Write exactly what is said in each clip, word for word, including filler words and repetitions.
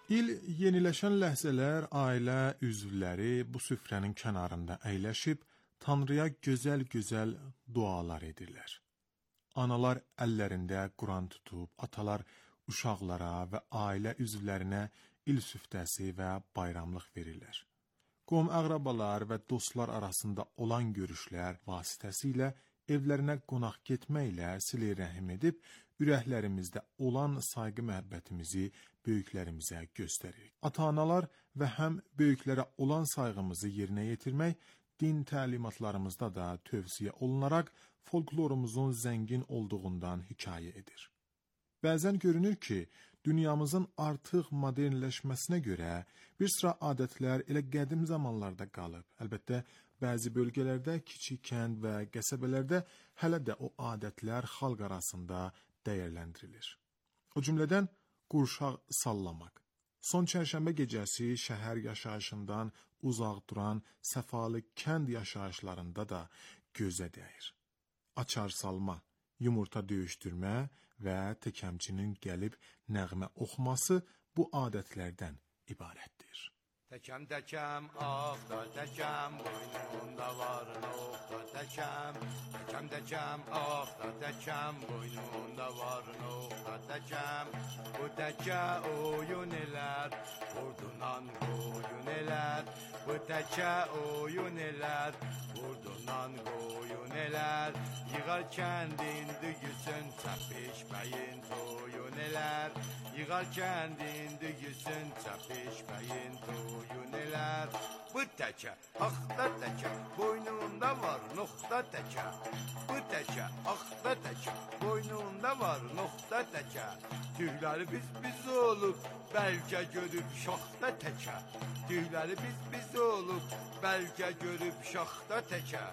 İl yeniləşən ləhzələr ailə üzvləri bu süfrənin kənarında əyləşib Tanrıya gözəl-gözəl dualar edirlər. Analar əllərində Quran tutub, atalar uşaqlara və ailə üzvlərinə il süftəsi və bayramlıq verirlər. Qom əqrabalar və dostlar arasında olan görüşlər vasitəsilə evlərinə qonaq getməklə silə rəhim edib, ürəklərimizdə olan sayğı məhəbbətimizi böyüklərimizə göstəririk. Ata-analar və həm böyüklərə olan sayğımızı yerinə yetirmək, din təlimatlarımızda da tövsiyə olunaraq folklorumuzun zəngin olduğundan hikayə edir. Bəzən görünür ki, dünyamızın artıq modernləşməsinə görə bir sıra adətlər elə qədim zamanlarda qalıb. Əlbəttə, bəzi bölgələrdə, kiçik kənd və qəsəbələrdə hələ də o adətlər xalq arasında dəyərləndirilir. O cümlədən qurşaq sallamaq. Son çərşənbə gecəsi şəhər yaşayışından uzaq duran səfalı kənd yaşayışlarında da gözə dəyir. Açar salma, yumurta döyüşdürmə və təkəmçinin gəlib nəğmə oxuması bu adətlərdən ibarətdir. Təkəm təkəm, ah da təkəm, boynunda var nokta təkəm. Təkəm təkəm, ah da təkəm, boynunda var nokta təkəm. Bu təkə oyun elər, vurdunan qoyun elər. Bu təkə oyun elər, vurdunan qoyun elər. Yığar kəndin dügüsün, çəpişməyin toyun elər. Yığar kəndin dügüsün, çəpişməyin toyun elər. Bu təkə, axda təkə, boynunda var nokta təkə. Bu təkə, axda təkə, boynunda var nokta təkə. Tüyləri biz biz olub, bəlkə görüb şaxta təkə. Tüyləri biz biz olub, bəlkə görüb şaxta təkə.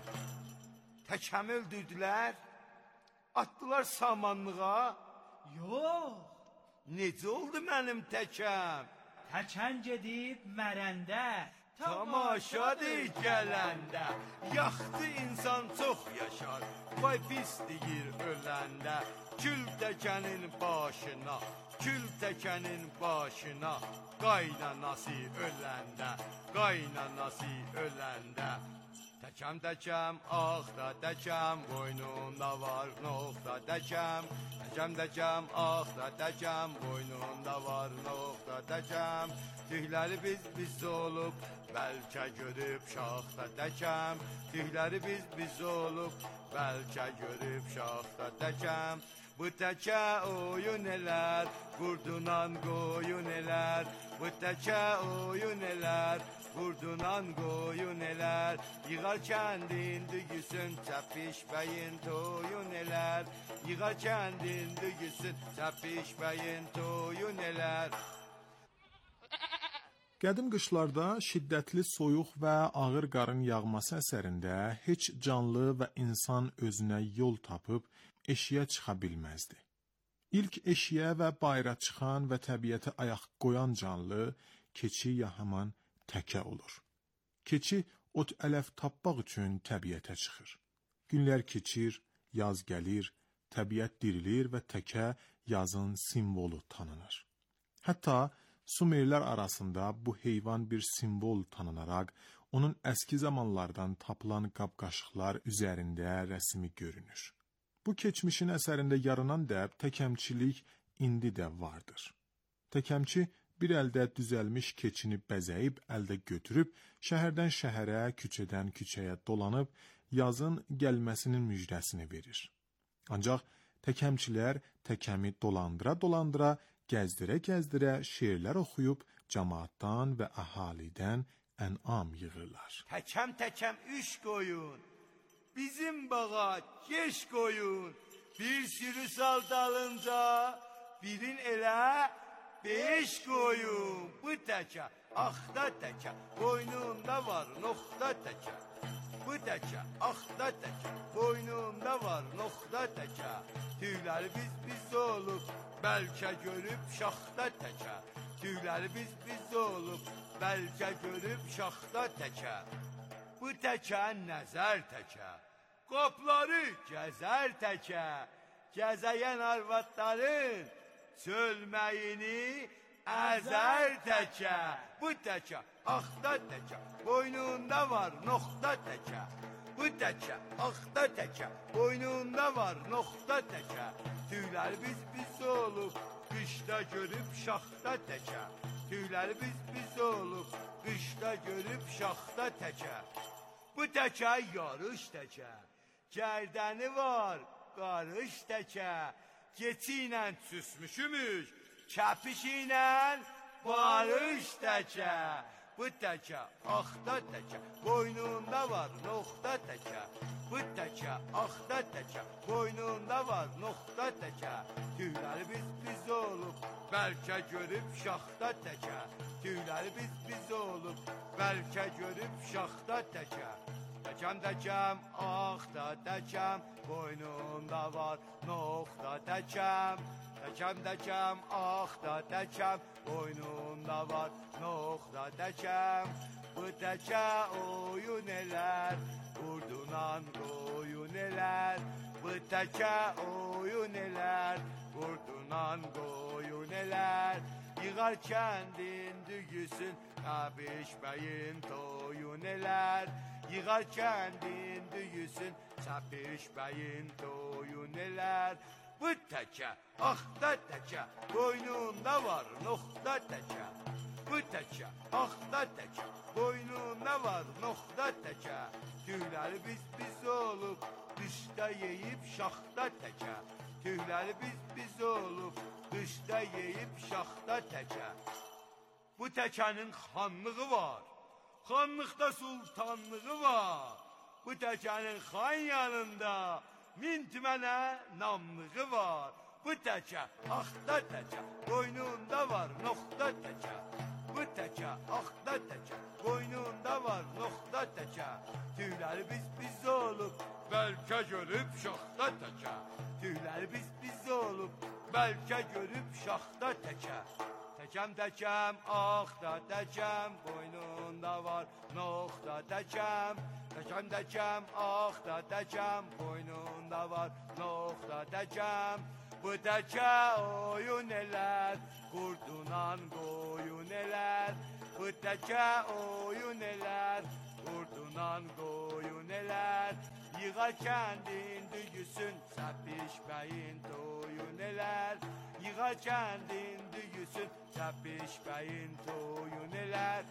Təkəmi öldürdülər, atdılar samanlığa. Yox. Necə oldu mənim təkəm? Təkən gedib mərəndə, tamaşadır gələndə. Yaxdı insan çox yaşar, vay pis deyir öləndə. Kül təkənin başına, kül təkənin başına. Qaynanası öləndə, qaynanası öləndə. Təkəm təkəm, ah da təkəm, boynunda var nokta təkəm. Təkəm təkəm, ah da təkəm, boynunda var nokta təkəm. Tüyləri biz biz olub, bəlkə görüb şaxta təkəm. Tüyləri biz biz olub, bəlkə görüb şaxta təkəm. Bu təkə oyun elər, qurdunan qoyun elər. Bu təkə oyun elər, qurdunan qoyun elər. Yığar kəndin dügüsün, çəpişməyin toyun elər. Yığar kəndin dügüsün, çəpişməyin toyun elər. Qədim qışlarda şiddətli soyuq və ağır qarın yağması əsərində heç canlı və insan özünə yol tapıb eşiyə çıxa bilməzdi. İlk eşiyə və bayıra çıxan və təbiətə ayaq qoyan canlı keçi ya haman təkə olur. Keçi ot ələf tapmaq üçün təbiətə çıxır. Günlər keçir, yaz gəlir, təbiət dirilir və təkə yazın simvolu tanınır. Hətta Sumerlər arasında bu heyvan bir simvol tanınaraq, onun əski zamanlardan tapılan qab-qaşıqlar üzərində rəsmi görünür. Bu keçmişin əsərində yaranan dəb təkəmçilik indi də vardır. Təkəmçi bir əldə düzəlmiş keçini bəzəyib əldə götürüb, şəhərdən şəhərə, küçədən küçəyə dolanıb, yazın gəlməsinin müjdəsini verir. Ancaq təkəmçilər təkəmi dolandıra-dolandıra, gəzdirə-gəzdirə şeirlər oxuyub, cəmaatdan və əhalidən ənam yığırlar. Təkəm təkəm üç qoyun, bizim bağa geç qoyun. Bir sürü sal dalınca, birin elə beş qoyun. Bu təkə, axda təkə, boynunda var nokta təkə. Bu təkə, axda təkə, boynunda var nokta təkə. Tüyləri biz biz olub, bəlkə görüb şaxta təkə. Tüyləri biz biz olub, bəlkə görüb şaxta təkə. Bu təkə nəzər təkə, qopları gəzər təkə. Gəzəyən arvadların çölməyini Əzər təkə, bu təkə, axta təkə, boynunda var nokta təkə. Bu təkə, axta təkə, boynunda var nokta təkə. Tüylər biz biz olub, qışda görüb şaxta təkə. Tüylər biz biz olub, qışda görüb şaxta təkə. Bu təkə yarış təkə, gərdəni var qarış təkə. Keçi ilə süsmüşümüş, kəpiş ilə barış təkə. Bu təkə, axta təkə, boynunda var nokta təkə. Bu təkə, axta təkə, boynunda var nokta təkə. Tüyləri biz biz olub, bəlkə görüb şaxta təkə. Tüyləri biz biz olub, bəlkə görüb şaxta təkə. Təkəm təkəm, axta təkəm, boynunda var nokta təkəm. Təkəm təkəm, axta təkəm, boynunda var nokta təkəm. Bu təkə oyun elər, qurdunan qoyun elər. Bu təkə oyun elər, qurdunan qoyun elər. Yığar kəndin düyüsün, Əbiş bəyin toyun elər. Yığar kəndin düyüsün, Əbiş bəyin toyun elər. Bu təkə, axta təkə, boynunda var nokta təkə. Bu təkə, axta təkə, boynunda var nokta təkə. Tüyləri biz biz olub, qışda yeyib şaxta təkə. Tüyləri biz biz olub, qışda yeyib şaxta təkə. Bu təkənin xanlığı var, xanlıqda sultanlığı var. Bu təkənin xan yanında min tümənə namlığı var. Bu təkə, axta təkə, boynunda var nokta təkə. Bu təkə, axta təkə, boynunda var nokta təkə. Tüyləri biz biz olub, bəlkə görüb şaxta təkə. Tüyləri biz biz olub, bəlkə görüb şaxta təkə. Təkəm təkəm, axta təkəm, boynunda var nokta təkəm. Təkəm təkəm, axta təkəm, boynunda var nokta təkəm. Bu təkə oyun elər, qurdunan qoyun elər. Bu təkə oyun elər, qurdunan qoyun elər. Yığar kəndin düyüsün, Əbiş bəyin toyun elər. Yığar kəndin düyüsün, Əbiş bəyin toyun elər.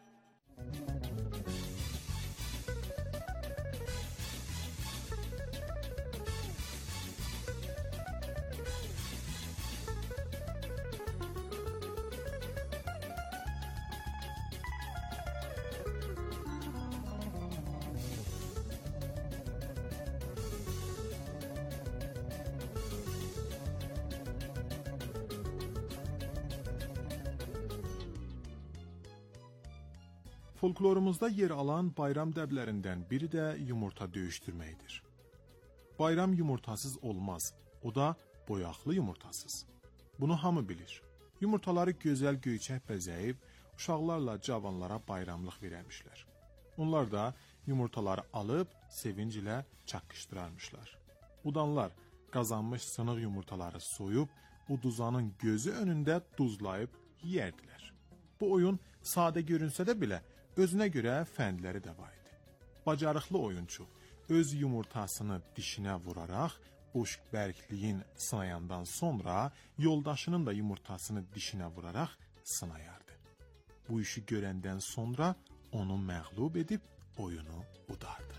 Folklorumuzda yer alan bayram dəblərindən biri də yumurta döyüşdürməkdir. Bayram yumurtasız olmaz, o da boyaqlı yumurtasız. Bunu hamı bilir. Yumurtaları gözəl göyçək bəzəyib, uşaqlarla cavanlara bayramlıq verəmişlər. Onlar da yumurtaları alıb, sevinc ilə çaqqışdırarmışlar. Udanlar qazanmış sınıq yumurtaları soyub, uduzanın gözü önündə duzlayıb yerdilər. Bu oyun sadə görünsə də belə, özünə görə fəndləri də var idi. Bacarıqlı oyunçu öz yumurtasını dişinə vuraraq, boş bərkliyin sınayandan sonra yoldaşının da yumurtasını dişinə vuraraq sınayardı. Bu işi görəndən sonra onu məğlub edib oyunu udardı.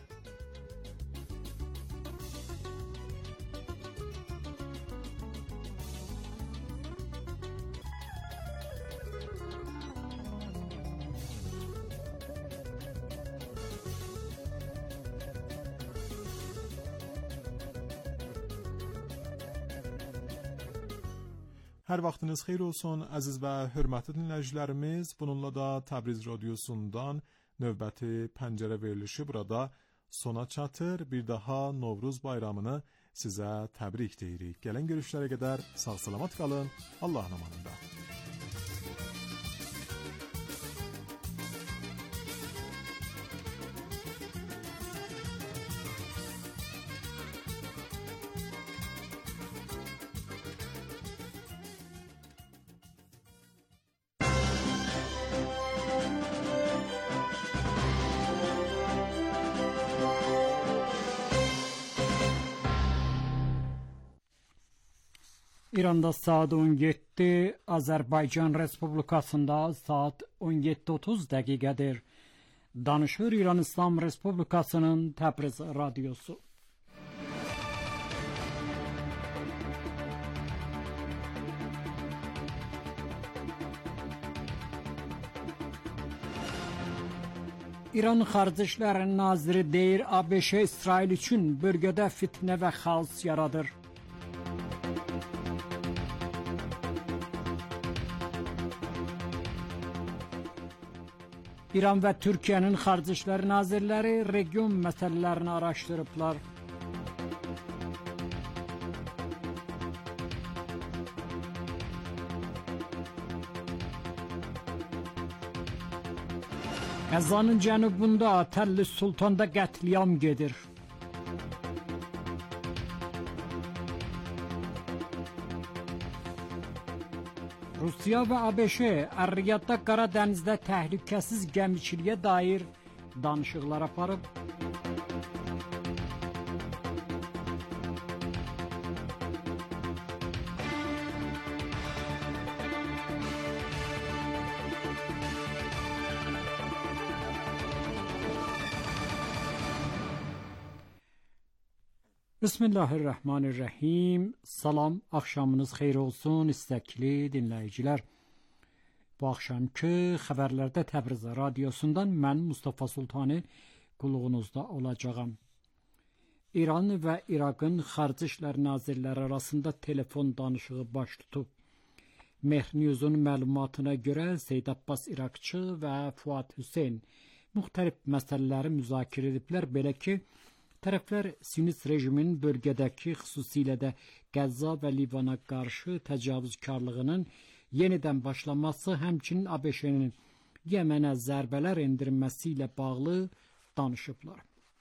Hər vaxtınız xeyir olsun, əziz və hörmətli dinləyicilərimiz. Bununla da Təbriz radiosundan növbəti pəncərə verilişi burada sona çatır. Bir daha Novruz bayramını sizə təbrik deyirik. Gələn görüşlərə qədər sağ-salamat qalın. Allahın amanında. İranda saat on yeddi, Azərbaycan Respublikasında saat on yeddi otuz dəqiqədir. Danışır İran İslam Respublikasının Təbriz Radyosu. İran Xarici İşlər Naziri deyir, ABŞ İsrail üçün bölgədə fitnə və xaos yaradır. İran və Türkiyənin Xarici İşlər Nazirləri region məsələlərini araşdırıblar. Qəzzanın cənubunda Təlli Sultanda qətliam gedir. Rusiya və ABŞ Əl-Riyadda Qara dənizdə təhlükəsiz gəmiçiliyə dair danışıqlar aparıb. Bismillahirrahmanirrahim. Salam, axşamınız xeyir olsun istəkli dinləyicilər. Bu axşamki xəbərlərdə Təbriz Radyosundan mən Mustafa Sultani qulluğunuzda olacağam. İran və İraqın Xarici İşlər Nazirləri arasında telefon danışığı baş tutub. Mehr News'un məlumatına görə Seyyid Abbas İraqçı və Fuad Hüseyn müxtəlif məsələləri müzakirə ediblər, belə ki, tərəflər Siyonist rejimin bölgədəki, xüsusilə də Qəzza və Livana qarşı təcavüzkarlığının yenidən başlaması, həmçinin ABŞ-nin Yəmənə zərbələr endirməsi ilə bağlı danışıblar.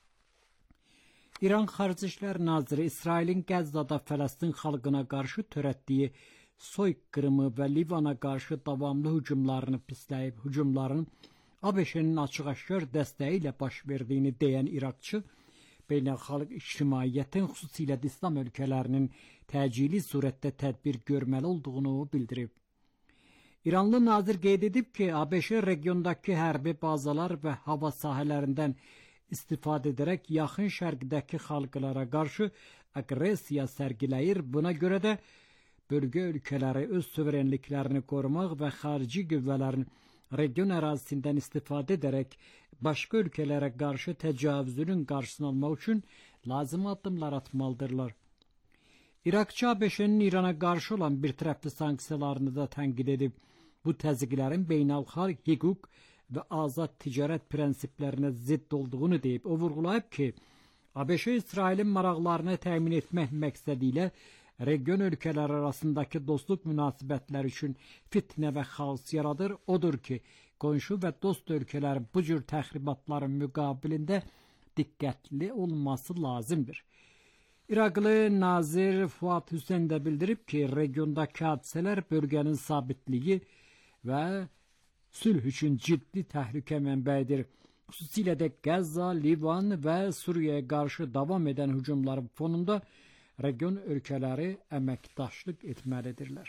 İran Xarici İşlər Naziri İsrailin Qəzzada Fələstin xalqına qarşı törətdiyi soyqırımı və Livana qarşı davamlı hücumlarını pisləyib, hücumların ABŞ-nin açıq-aşkar dəstəyi ilə baş verdiyini deyən İraqçı, beynəlxalq ictimaiyyətin, xüsusilə də İslam ölkələrinin təcili surətdə tədbir görməli olduğunu bildirib. İranlı nazir qeyd edib ki, ABŞ regiondakı hərbi bazalar və hava sahələrindən istifadə edərək yaxın şərqdəki xalqlara qarşı aqressiya sərgiləyir. Buna görə də bölgə ölkələri öz suverenliklərini qorumaq və xarici qüvvələrin region ərazisindən istifadə edərək başqa ölkələrə qarşı təcavüzünün qarşısını almaq üçün lazım addımlar atmalıdırlar. İraqçı ABŞ-nin İrana qarşı olan bir tərəfli sanksiyalarını da tənqid edib, bu təzyiqlərin beynəlxalq hüquq və azad ticarət prinsiplərinə zidd olduğunu deyib. O vurğulayıb ki, ABŞ İsrailin maraqlarını təmin etmək məqsədi ilə region ölkələri arasındakı dostluq münasibətləri üçün fitnə və xaos yaradır. Odur ki, qonşu və dost ölkələrin bu cür təxribatların müqabilində diqqətli olması lazımdır. İraqlı nazir Fuad Hüseyn də bildirib ki, regiondakı hadisələr bölgənin sabitliyi və sülh üçün ciddi təhlükə mənbəyidir. Xüsusilə də Qəzza, Livan və Suriyaya qarşı davam edən hücumların fonunda region ölkələri əməkdaşlıq etməlidirlər.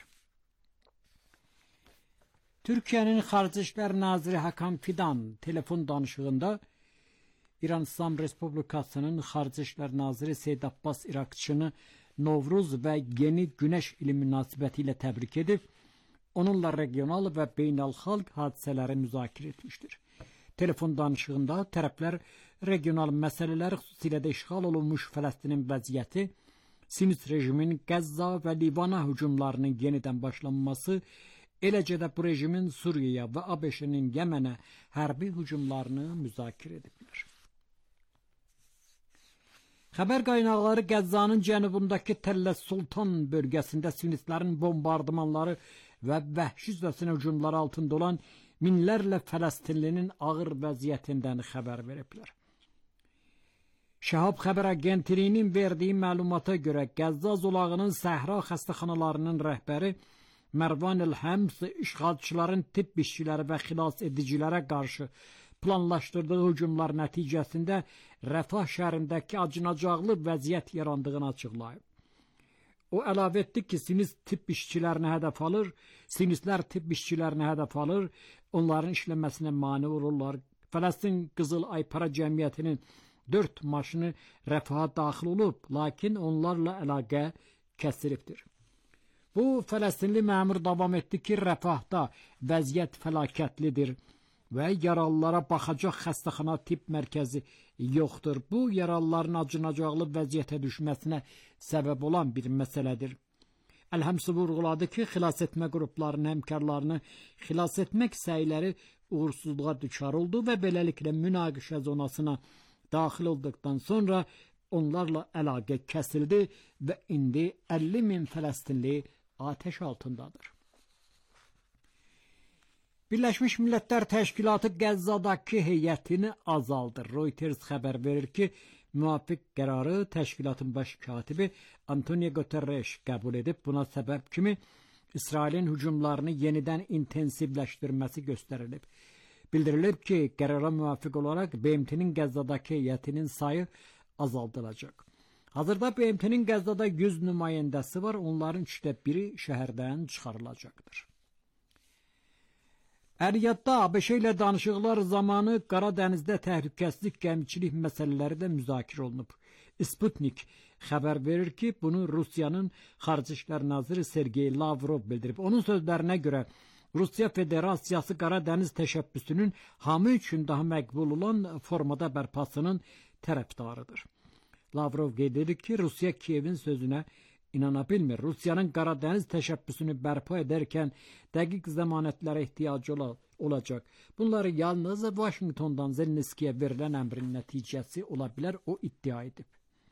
Türkiyənin Xarici İşlər Naziri Hakan Fidan telefon danışığında İran İslam Respublikasının Xarici İşlər Naziri Seyyid Abbas İraqçını Novruz və yeni Günəş ili münasibəti ilə təbrik edib, onunla regional və beynəlxalq hadisələri müzakirə etmişdir. Telefon danışığında tərəflər regional məsələlər, xüsusilə də işğal olunmuş Fələstinin vəziyyəti, Siyonist rejimin Qəzza və Livana hücumlarının yenidən başlanması, eləcə də bu rejimin Suriyaya və ABŞ-nin Yəmənə hərbi hücumlarını müzakirə ediblər. Xəbər qaynaqları Qəzzanın cənubundakı Təllə Sultan bölgəsində Siyonistlərin bombardımanları və vəhşicəsinə hücumları altında olan minlərlə Fələstinlinin ağır vəziyyətindən xəbər veriblər. Şəhab xəbər agentliyinin verdiyi məlumata görə Qəzza zolağının Səhra xəstəxanalarının rəhbəri Mərvan El-Həms işğalçıların tibb işçiləri və xilas edicilərə qarşı planlaşdırdığı hücumlar nəticəsində Rəfah şəhərindəki acınacaqlı vəziyyət yarandığını açıqlayıb. O əlavə etdi ki, sinist tibb işçilərini hədəf alır, sinistlər tibb işçilərini hədəf alır, onların işləməsinə mane olurlar. Fələstin Qızıl Aypara Cəmiyyətinin dörd maşını rəfaha daxil olub, lakin onlarla əlaqə kəsilibdir. Bu Fələstinli məmur davam etdi ki, rəfahda vəziyyət fəlakətlidir və yaralılara baxacaq xəstəxana tibb mərkəzi yoxdur. Bu, yaralıların acınacaqlı vəziyyətə düşməsinə səbəb olan bir məsələdir. Əlhəmsi vurğuladı ki, xilas etmə qruplarının həmkarlarını xilas etmək səyləri uğursuzluğa düçar oldu və beləliklə münaqişə zonasına daxil olduqdan sonra onlarla əlaqə kəsildi və indi əlli min Fələstinli atəş altındadır. Birləşmiş Millətlər Təşkilatı Qəzzadakı heyətini azaldır. Reuters xəbər verir ki, müvafiq qərarı təşkilatın baş katibi Antonio Guterres qəbul edib. Buna səbəb kimi İsrailin hücumlarını yenidən intensivləşdirməsi göstərilib. Bildirilib ki, qərara müvafiq olaraq B M T'nin Qəzzadakı heyətinin sayı azaldılacaq. Hazırda B M T'nin Qəzzada yüz nümayəndəsi var, onların üçdə biri şəhərdən çıxarılacaqdır. Əriyyatda ABŞ ilə danışıqlar zamanı Qara dənizdə təhlükəsizlik, gəmiçilik məsələləri də müzakirə olunub. Sputnik xəbər verir ki, bunu Rusiyanın Xarici İşlər naziri Sergey Lavrov bildirib. Onun sözlərinə görə Rusiya Federasiyası Qara dəniz təşəbbüsünün hamı üçün daha məqbul olan formada bərpasının tərəfdarıdır. Lavrov qeyd edir ki, Rusiya Kiyevin sözünə inana bilmir. Rusiyanın Qara dəniz təşəbbüsünü bərpa edərkən dəqiq zəmanətlərə ehtiyacı olacaq. Bunları yalnız Washingtondan Zelenskiyə verilən əmrin nəticəsi ola bilər, o iddia edib.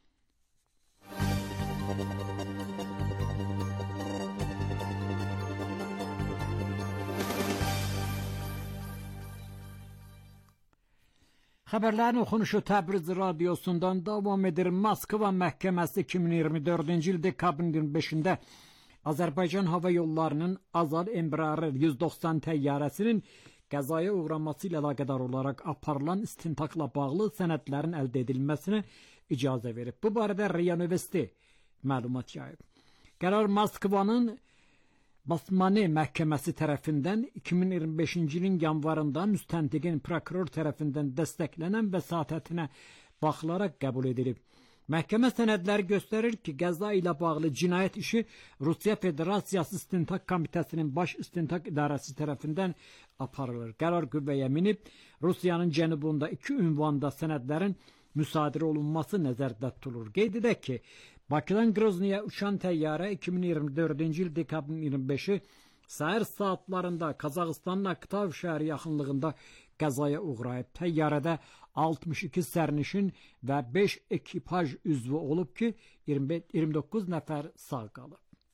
Xəbərlərin oxunuşu Təbriz radiosundan davam edir. Moskva məhkəməsi iki min iyirmi dördüncü il dekabrın iyirmi beşində Azərbaycan Hava Yollarının Azad Embraer yüz doxsan təyyarəsinin qəzaya uğraması ilə əlaqədar olaraq aparılan istintaqla bağlı sənədlərin əldə edilməsinə icazə verib. Bu barədə RIA Növesti məlumat yayıb. Qərar Moskvanın Basmane məhkəməsi tərəfindən iki min iyirmi beşinci ilin yanvarında müstəntiqin prokuror tərəfindən dəstəklənən vəsatətinə baxılaraq qəbul edilib. Məhkəmə sənədləri göstərir ki, qəza ilə bağlı cinayət işi Rusiya Federasiyası İstintaq Komitəsinin Baş İstintaq İdarəsi tərəfindən aparılır. Qərar qüvvəyə minib, Rusiyanın cənubunda iki ünvanda sənədlərin müsadirə olunması nəzərdə tutulur. Qeyd edək ki, Bakıdan Qroznyaya uçan təyyarə iki min iyirmi dördüncü il dekabrın iyirmi beşi səhər saatlarında Qazaxıstanın Aktav şəhəri yaxınlığında qəzaya uğrayıb. Təyyarədə altmış iki sərnişin və beş ekipaj üzvü olub ki, iyirmi doqquz nəfər sağ qalıb.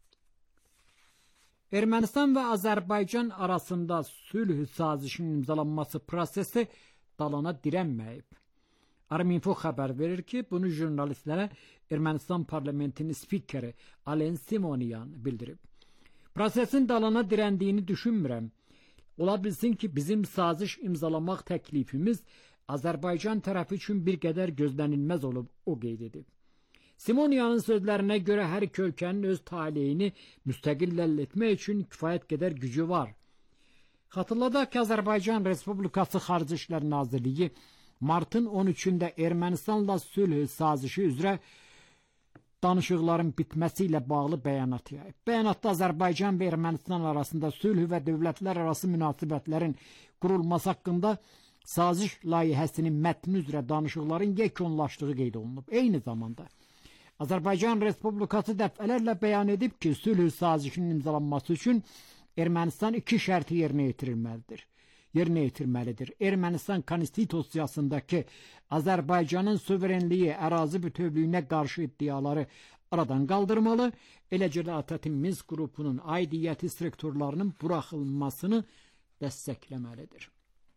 Ermənistan və Azərbaycan arasında sülh sazişinin imzalanması prosesi dalana dirənməyib. Arminfo xəbər verir ki, bunu jurnalistlərə Ermənistan parlamentinin spikeri Alen Simonyan bildirib. Prosesin dalana dirəndiyini düşünmürəm. Ola bilsin ki, bizim saziş imzalamaq təklifimiz Azərbaycan tərəfi üçün bir qədər gözlənilməz olub, o qeyd edib. Simonyanın sözlərinə görə hər iki ölkənin öz taleyini müstəqil həll etmək üçün kifayət qədər gücü var. Xatırladaq ki, Azərbaycan Respublikası Xarici İşlər Nazirliyi martın on üçündə Ermənistanla sülh sazişi üzrə danışıqların bitməsi ilə bağlı bəyanat yayıb. Bəyanatda Azərbaycan və Ermənistan arasında sülh və dövlətlər arası münasibətlərin qurulması haqqında saziş layihəsinin mətni üzrə danışıqların yekunlaşdığı qeyd olunub. Eyni zamanda Azərbaycan Respublikası dəfələrlə bəyan edib ki, sülh sazişinin imzalanması üçün Ermənistan iki şərti yerinə yetirilməlidir. yerinə yetirməlidir. Ermənistan konstitusiyasındakı Azərbaycanın suverenliyi, ərazi bütövlüyünə qarşı iddiaları aradan qaldırmalı, eləcə də ATƏT-in Minsk qrupunun aidiyyəti strukturlarının buraxılmasını dəstəkləməlidir.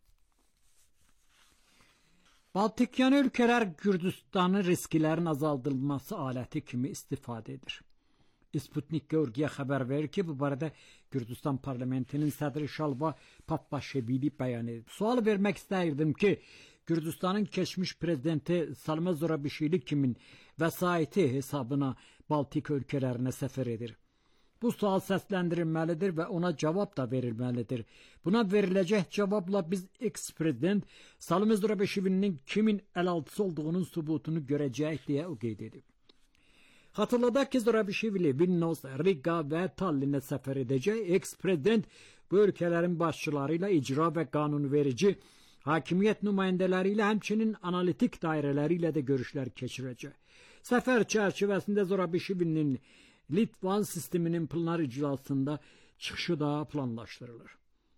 Baltikyan ölkələr Gürcüstanın risklərin azaldılması aləti kimi istifadə edir. Sputnik Georgiya xəbər verir ki, bu barədə Gürcüstan parlamentinin sədri Şalva Papaşevili bəyan edib. Sual vermək istəyirdim ki, Gürcüstanın keçmiş prezidenti Salme Zurabišvili kimin vəsaiti hesabına Baltik ölkələrinə səfər edir. Bu sual səsləndirilməlidir və ona cavab da verilməlidir. Buna veriləcək cavabla biz eks-prezident Salim Zurabeşvilinin kimin əlaltısı olduğunun sübutunu görəcəyik deyə o qeyd edib. Xatırladaq ki, Zurabeşvili Vilnius, Riga və Tallinnə səfər edəcək. Eks-prezident bu ölkələrin başçıları ilə icra və qanunverici hakimiyyət nümayəndələri ilə həmçinin analitik dairələri ilə də görüşlər keçirəcək. Səfər çərçivəsində Zurabeşvilinin Litvan sisteminin plenar iclasında çıxışı da planlaşdırılır.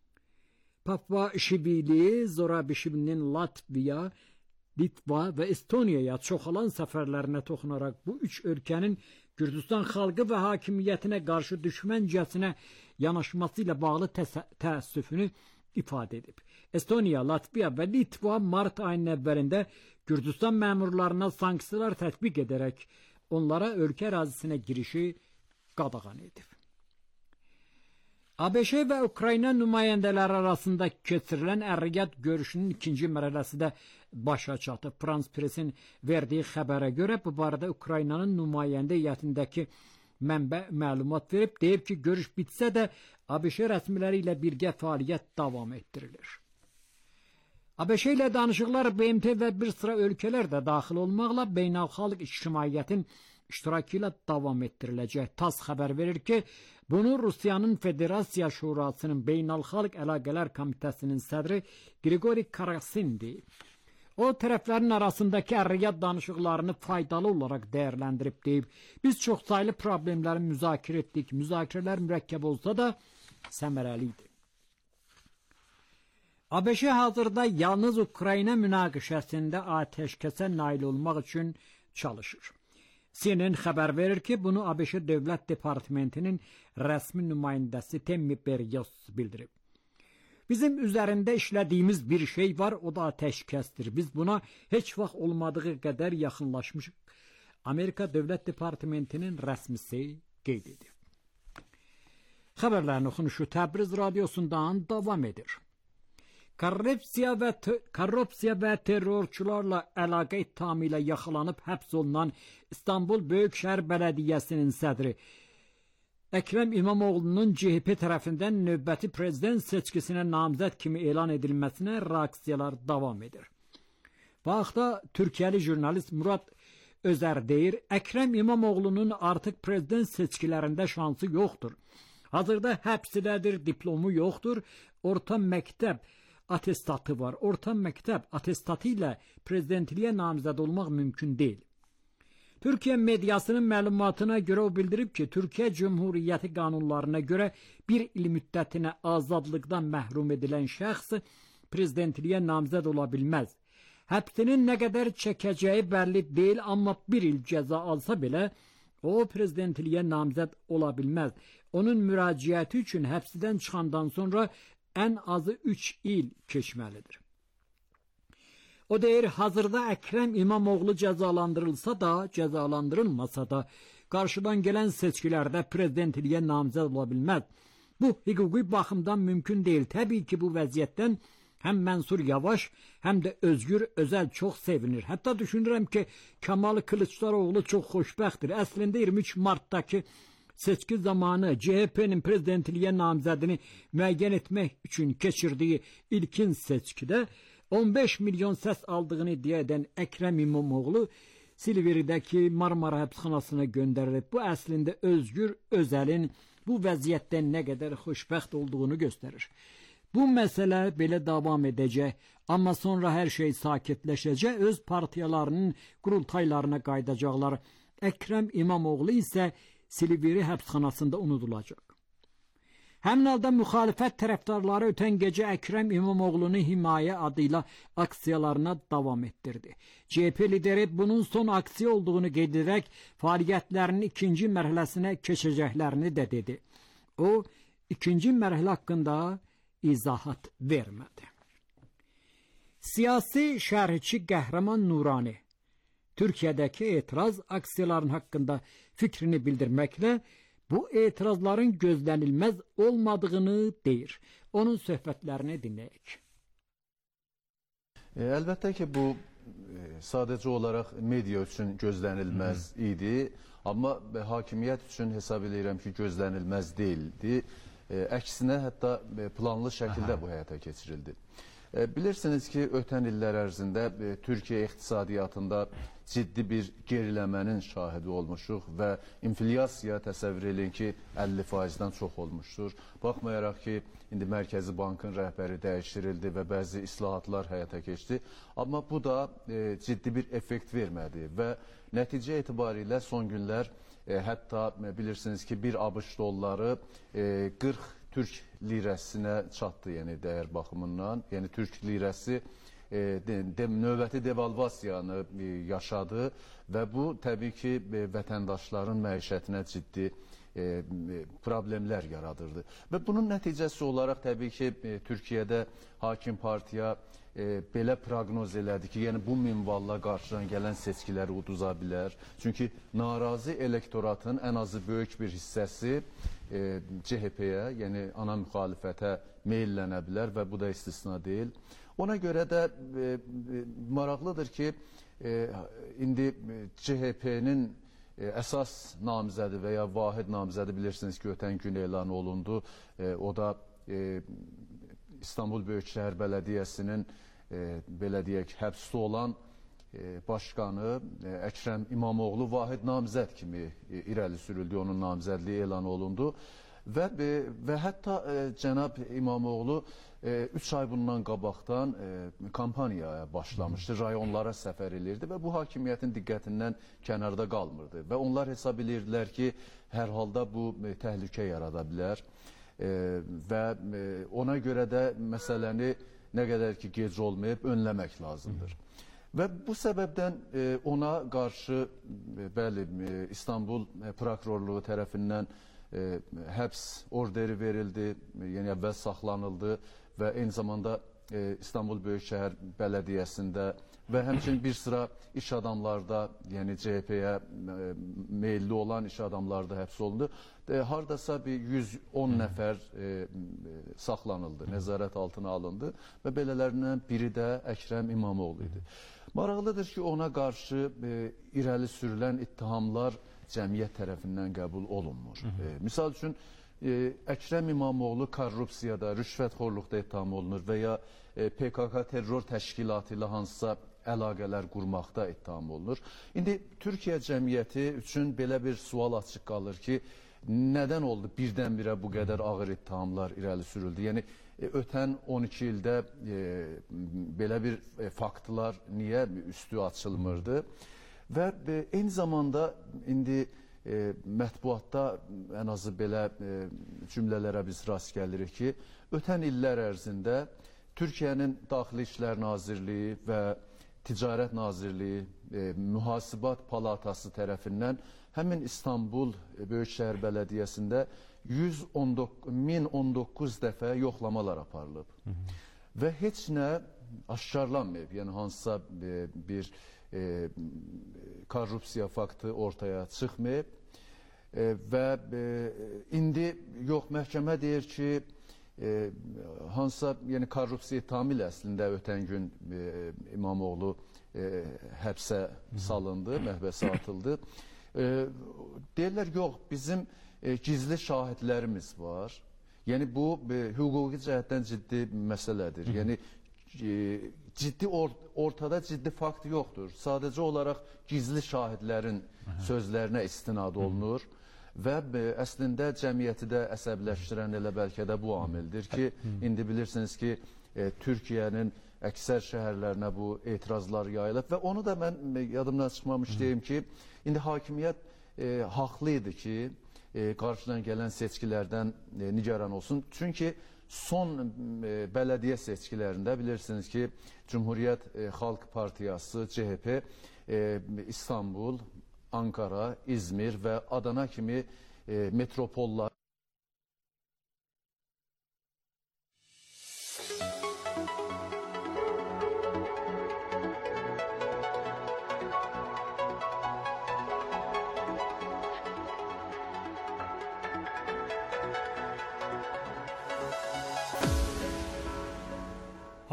Papashvili Zurabeşvilinin Latviya, Litva və Estoniyaya çoxalan səfərlərinə toxunaraq bu üç ölkənin Gürcüstan xalqı və hakimiyyətinə qarşı düşməncəsinə yanaşması ilə bağlı təəssüfünü ifadə edib. Estoniya, Latviya və Litva mart ayının əvvəlində Gürcüstan məmurlarına sanksiyalar tətbiq edərək onlara ölkə ərazisinə girişi qadağan edib. ABŞ və Ukrayna nümayəndələri arasında keçirilən ər-riyad görüşünün ikinci mərhələsi də başa çatıb. Frans Presin verdiyi xəbərə görə bu barədə Ukraynanın nümayəndə heyətindəki mənbə məlumat verib, deyib ki, görüş bitsə də ABŞ rəsmiləri ilə birgə fəaliyyət davam etdirilir. ABŞ ilə danışıqlar B M T və bir sıra ölkələr də daxil olmaqla beynəlxalq ictimaiyyətin iştirakı ilə davam etdiriləcək. TASS xəbər verir ki, bunu Rusiyanın Federasiya Şurasının Beynəlxalq Əlaqələr Komitəsinin sədri Grigori Karasin deyib. O, tərəflərin arasındakı ər-riyad danışıqlarını faydalı olaraq dəyərləndirib deyib. Biz çoxsaylı problemləri müzakirə etdik. Müzakirələr mürəkkəb olsa da səmərəli idi. ABŞ hazırda yalnız Ukrayna münaqişəsində atəşkəsə nail olmaq üçün çalışır. C N N xəbər verir ki, bunu ABŞ Dövlət Departamentinin rəsmi nümayəndəsi Temmi Beryos bildirib. Bizim üzərində işlədiyimiz bir şey var, o da atəşkəsdir. Biz buna heç vaxt olmadığı qədər yaxınlaşmışıq. Amerika Dövlət Departamentinin rəsmisi qeyd edib. Xəbərlərin oxunuşu Təbriz radiosundan davam edir. Korrupsiya və, korrupsiya və terrorçularla əlaqə ittihamı ilə yaxalanıb həbs olunan İstanbul Böyükşəhər Bələdiyyəsinin sədri Əkrəm İmamoğlu'nun C H P tərəfindən növbəti prezident seçkisinə namizəd kimi elan edilməsinə reaksiyalar davam edir. Bu haqda Türkiyəli jurnalist Murad Özər deyir, Əkrəm İmamoğlu'nun artıq prezident seçkilərində şansı yoxdur. Hazırda həbsdədir, diplomu yoxdur, orta məktəb atestatı var. Orta məktəb atestatı ilə prezidentliyə namizəd olmaq mümkün deyil. Türkiyə mediasının məlumatına görə o bildirib ki, Türkiyə Cumhuriyyəti qanunlarına görə bir il müddətinə azadlıqdan məhrum edilən şəxs prezidentliyə namizəd ola bilməz. Həbsinin nə qədər çəkəcəyi bəlli deyil, amma bir il cəza alsa belə o prezidentliyə namizəd ola bilməz. Onun müraciəti üçün həbsdən çıxandan sonra ən azı üç il keçməlidir. O deyir, hazırda Əkrəm İmamoğlu cəzalandırılsa da, cəzalandırılmasa da, qarşıdan gələn seçkilərdə prezidentliyə namizəd ola bilməz. Bu, hüquqi baxımdan mümkün deyil. Təbii ki, bu vəziyyətdən həm Mənsur Yavaş, həm də Özgür Özəl çox sevinir. Hətta düşünürəm ki, Kemal Kılıçdaroğlu çox xoşbəxtdir. Əslində iyirmi üç martdakı seçki zamanı C H P'nin prezidentliyə namizədini müəyyən etmək üçün keçirdiyi ilkin seçkidə on beş milyon səs aldığını iddia edən Əkrəm İmamoğlu Silivridəki Marmara həbsxanasına göndərilib. Bu əslində Özgür Özəlin bu vəziyyətdən nə qədər xoşbəxt olduğunu göstərir. Bu məsələ belə davam edəcək, amma sonra hər şey sakitləşəcək, öz partiyalarının qurultaylarına qayıdacaqlar. Əkrəm İmamoğlu isə Silivri həbsxanasında unudulacaq. Həmin halda müxalifət tərəfdarları ötən gecə Əkrəm İmamoğlu'nu himayə adıyla aksiyalarına davam etdirdi. C H P lideri bunun son aksiya olduğunu qeyd edərək fəaliyyətlərinin ikinci mərhələsinə keçəcəklərini də dedi. O, ikinci mərhələ haqqında izahat vermədi. Siyasi şərhçi Qəhrəman Nurani Türkiyədəki etiraz aksiyaların haqqında fikrini bildirməklə bu etirazların gözlənilməz olmadığını deyir. Onun söhbətlərini dinləyək. E, əlbəttə ki, bu sadəcə olaraq media üçün gözlənilməz idi, amma hakimiyyət üçün hesab edirəm ki, gözlənilməz deyildi. Əksinə, hətta planlı şəkildə bu həyata keçirildi. Bilirsiniz ki, ötən illər ərzində Türkiyə iqtisadiyyatında ciddi bir geriləmənin şahidi olmuşuq və inflyasiya təsəvvür edin ki, əlli faizdən çox olmuşdur. Baxmayaraq ki, indi Mərkəzi Bankın rəhbəri dəyişdirildi və bəzi islahatlar həyata keçdi. Amma bu da e, ciddi bir effekt vermədi və nəticə etibarilə son günlər e, hətta e, bilirsiniz ki, bir ABŞ dolları e, qırx Türk lirəsinə çatdı, yəni dəyər baxımından. Yəni Türk lirəsi e, de, de, növbəti devalvasiyanı e, yaşadı və bu təbii ki, e, vətəndaşların məişətinə ciddi e, problemlər yaradırdı. Və bunun nəticəsi olaraq təbii ki, e, Türkiyədə hakim partiya e, belə proqnoz elədi ki, yəni bu minvalla qarşıdan gələn seçkiləri uduza bilər. Çünki narazı elektoratın ən azı böyük bir hissəsi e, C H P-yə, yəni ana müxalifətə meyllənə bilər və bu da istisna deyil. Ona görə də e, e, maraqlıdır ki, e, indi C H P-nin e, əsas namizədi və ya vahid namizədi bilirsiniz ki, ötən gün elan olundu. E, o da e, İstanbul Böyükşəhər Bələdiyyəsinin e, belə deyək, həbsdə olan e, başqanı e, Əkrəm İmamoğlu vahid namizəd kimi e, irəli sürüldü, onun namizədliyi elan olundu. Və, e, və hətta e, cənab İmamoğlu e, üç ay bundan qabaqdan e, kampaniyaya başlamışdı, rayonlara səfər edirdi və bu hakimiyyətin diqqətindən kənarda qalmırdı. Və onlar hesab edirdilər ki, hər halda bu e, təhlükə yarada bilər. E, və e, ona görə də məsələni nə qədər ki gec olmayıb önləmək lazımdır. Hı. Və bu səbəbdən e, ona qarşı e, bəli e, İstanbul e, prokurorluğu tərəfindən e, həbs orderi verildi, e, yəni əvvəl saxlanıldı və eyni zamanda e, İstanbul Böyükşəhər Bələdiyyəsində və həmçinin bir sıra iş adamlarda, yəni C H P-yə e, meyilli olan iş adamlarda həbs olundu. E, hardasa bir yüz on nəfər e, e, saxlanıldı, nəzarət altına alındı və belələrindən biri də Əkrəm İmamoğlu idi. Maraqlıdır ki, ona qarşı e, irəli sürülən ittihamlar cəmiyyət tərəfindən qəbul olunmur. E, misal üçün, e, Əkrəm İmamoğlu korrupsiyada, rüşvətxorluqda ittiham olunur və ya e, P K K terror təşkilatı ilə hansısa əlaqələr qurmaqda ittiham olunur. İndi Türkiyə cəmiyyəti üçün belə bir sual açıq qalır ki, nədən oldu birdən-birə bu qədər ağır ittihamlar irəli sürüldü? Yəni, e, ötən on iki ildə e, belə bir e, faktlar niyə üstü açılmırdı? Və e, eyni zamanda indi e, mətbuatda ən azı belə e, cümlələrə biz rast gəlirik ki, ötən illər ərzində Türkiyənin Daxili İşlər Nazirliyi və Ticarət Nazirliyi, e, Mühasibat Palatası tərəfindən həmin İstanbul Böyükşəhər Bələdiyyəsində min on doqquz dəfə yoxlamalar aparılıb. Hı -hı. Və heç nə aşkarlanmayıb, yəni hansısa e, bir e, korrupsiya faktı ortaya çıxmayıb. E, və e, indi yox, məhkəmə deyir ki, e, hansısa yəni korrupsiya ittihamı ilə əslində ötən gün e, İmamoğlu e, həbsə salındı, məhbəsə atıldı. E, deyirlər, yox, bizim e, gizli şahidlərimiz var. Yəni bu e, hüquqi cəhətdən ciddi məsələdir. Hı -hı. Yəni e, ciddi or ortada ciddi fakt yoxdur. Sadəcə olaraq gizli şahidlərin Hı -hı. sözlərinə istinad olunur. Hı -hı. Və e, əslində cəmiyyəti də əsəbləşdirən elə bəlkə də bu amildir ki, Hı. indi bilirsiniz ki, e, Türkiyənin əksər şəhərlərinə bu etirazlar yayılıb və onu da mən e, yadımdan çıxmamış deyim ki, indi hakimiyyət e, haqlı idi ki, e, qarşıdan gələn seçkilərdən e, nigaran olsun. Çünki son e, bələdiyyə seçkilərində bilirsiniz ki, Cumhuriyyət e, Xalq Partiyası, C H P, e, İstanbul, Ankara, İzmir və Adana kimi e, metropollar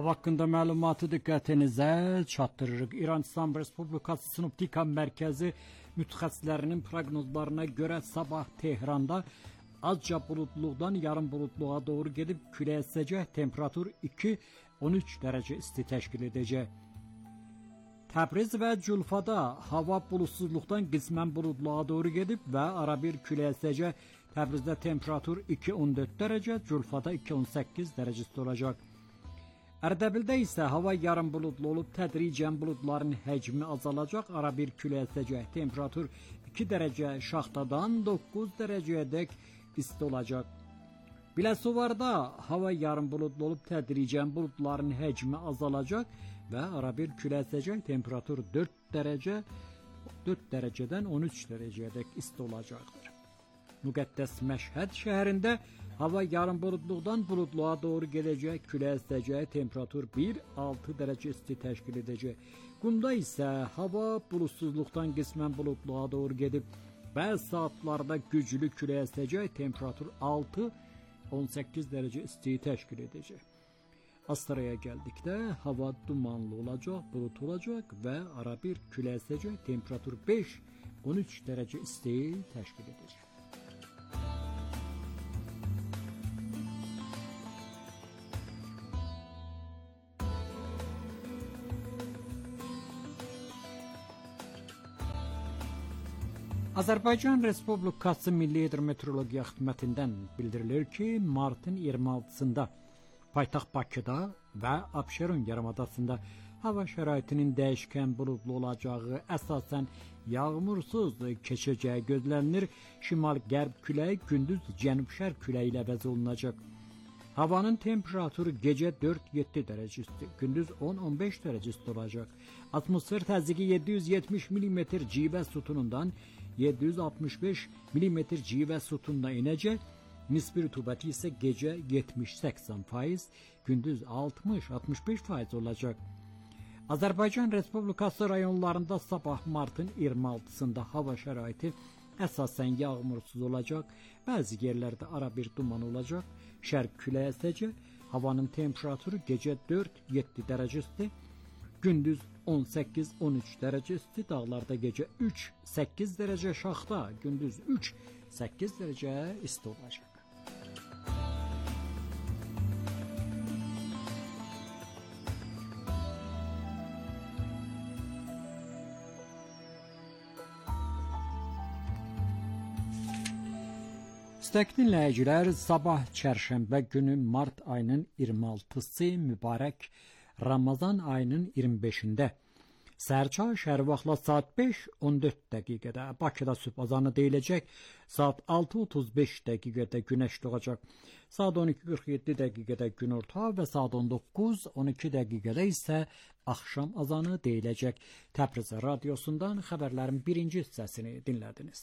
Hava hakkında məlumatı diqqətinizə çatdırırıq. İran İslam Respublikası Sinoptika Mərkəzi mütəxəssislərinin proqnozlarına görə sabah Tehranda azca bulutluqdan yarım bulutluğa doğru gedib küləyə əsəcək, temperatur iki on üç dərəcə isti təşkil edəcək. Təbriz və Culfada hava bulutsuzluqdan qismən bulutluğa doğru gedib və ara bir küləyə əsəcək. Təbrizdə temperatur iki on dörd dərəcə, Culfada iki on səkkiz dərəcə isti olacaq. Ərdəbildə isə hava yarım bulutlu olub, tədricən buludların həcmi azalacaq, ara bir küləyə əsəcək. Temperatur iki dərəcə Şaxtadan doqquz dərəcəyədək isti olacaq. Biləsuvarda hava yarım bulutlu olub, tədricən buludların həcmi azalacaq və ara bir küləyə əsəcək. Temperatur dörd dərəcə, dörd dərəcədən on üç dərəcəyədək isti olacaqdır. Müqəddəs Məşhəd şəhərində hava yarım bulutluqdan bulutluğa doğru gedəcək, küləyə əsəcək, temperatur bir altı dərəcə isti təşkil edəcək. Qumda isə hava bulutsuzluqdan qismən bulutluğa doğru gedib, bəzi saatlarda güclü küləyə əsəcək, temperatur altı on səkkiz dərəcə isti təşkil edəcək. Astaraya gəldikdə hava dumanlı olacaq, bulut olacaq və ara bir küləyə əsəcək, temperatur beş on üç dərəcə isti təşkil edəcək. Azərbaycan Respublikası Milli Hidrometeorologiya Xidmətindən bildirilir ki, martın iyirmi altısında paytaxt Bakıda və Abşeron yarımadasında hava şəraitinin dəyişkən buludlu olacağı, əsasən yağmursuz keçəcəyi gözlənilir. Şimal-qərb küləyi gündüz cənub-şərq küləyi ilə əvəz olunacaq. Havanın temperaturu gecə dörd yeddi dərəcə isti, gündüz on on beş dərəcə isti olacaq. Atmosfer təzyiqi yeddi yüz yetmiş millimetr civə sütunundan yeddi yüz altmış beş millimetr civə sütununa inəcək. Nisbi rütubəti isə gecə yetmiş səksən faiz, gündüz altmış altmış beş faiz olacaq. Azərbaycan Respublikası rayonlarında sabah martın iyirmi altısında hava şəraiti əsasən yağmursuz olacaq. Bəzi yerlərdə ara bir duman olacaq. Şərq küləyi əsəcək. Havanın temperaturu gecə dörd yeddi dərəcə isti, gündüz on səkkiz on üç dərəcə isti, dağlarda gecə üç səkkiz dərəcə Şaxta, gündüz üç səkkiz dərəcə isti olacaq. İstəkli dinləyicilər, sabah çərşənbə günü mart ayının iyirmi altısı mübarək Ramazan ayının iyirmi beşində səhərçay şəhər vaxtla saat beş on dörd dəqiqədə Bakıda sübh azanı deyiləcək, saat altı otuz beş dəqiqədə günəş doğacaq, saat on iki qırx yeddi dəqiqədə günorta və saat on doqquz on iki dəqiqədə isə axşam azanı deyiləcək. Təbriz radiosundan xəbərlərin birinci hissəsini dinlədiniz.